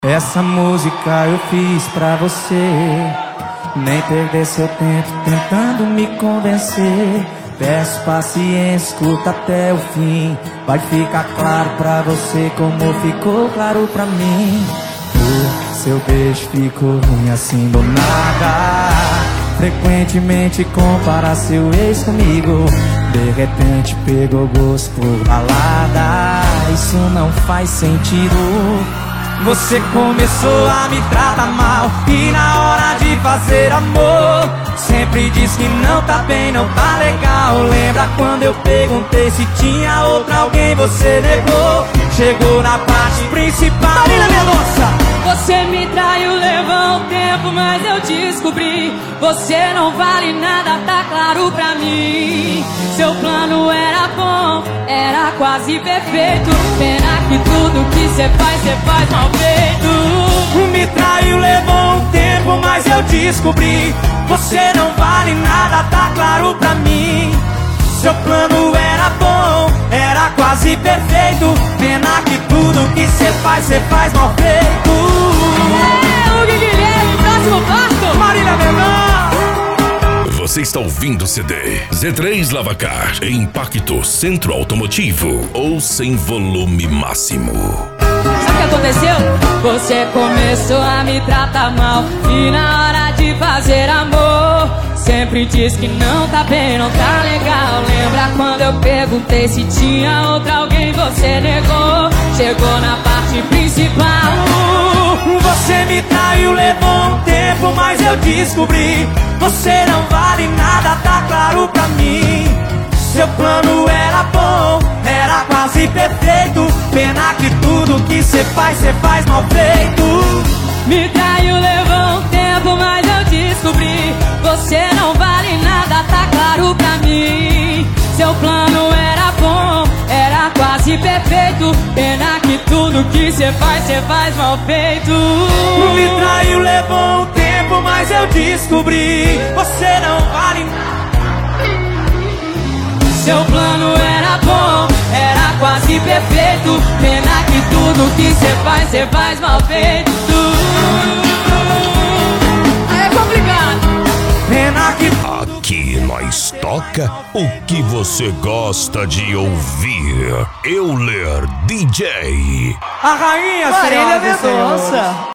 Essa música eu fiz pra você, nem perder seu tempo tentando me convencer. Peço paciência, escuta até o fim. Vai ficar claro pra você como ficou claro pra mim. O seu beijo ficou ruim assim do nada. Frequentemente compara seu ex comigo. De repente pegou gosto por balada. Isso não faz sentido. Você começou a me tratar mal e na hora de fazer amor sempre diz que não tá bem, não tá legal. Lembra quando eu perguntei se tinha outra alguém, você negou. Chegou na parte principal. Marina Mendonça! Você me traiu, levou um tempo, mas eu descobri. Você não vale nada, tá claro pra mim. Seu plano era bom, era quase perfeito. Pena que tudo que cê faz mal feito. Me traiu, levou um tempo, mas eu descobri. Você não vale nada, tá claro pra mim. Seu plano era bom, era quase perfeito. Pena que tudo que cê faz mal feito. O Guilherme, próximo passo. Marília Mendonça. Você está ouvindo o CD Z3 Lavacar em Impacto Centro Automotivo ou sem volume máximo. Sabe o que aconteceu? Você começou a me tratar mal e na hora de fazer amor sempre diz que não tá bem, não tá legal. Lembra quando eu perguntei se tinha outra alguém, você negou. Chegou na parte principal. Você me traiu, levou um tempo, mas eu descobri. Você não vale nada, tá claro pra mim. Seu plano era bom, era quase perfeito. Pena que tudo que cê faz mal feito. Me traiu, levou um tempo, mas eu descobri. Você não vale nada, tá claro pra mim. Seu plano era bom, era quase perfeito. Pena que tudo que cê faz mal feito. Me traiu, levou um tempo, mas eu descobri. Você não vale nada. Seu plano era bom, era quase perfeito. Pena que tudo que cê faz mal feito. É complicado. Pena que Aqui nós toca o que você gosta de ouvir. Euler DJ. a rainha, Marília senhoras e senhores. Mendonça.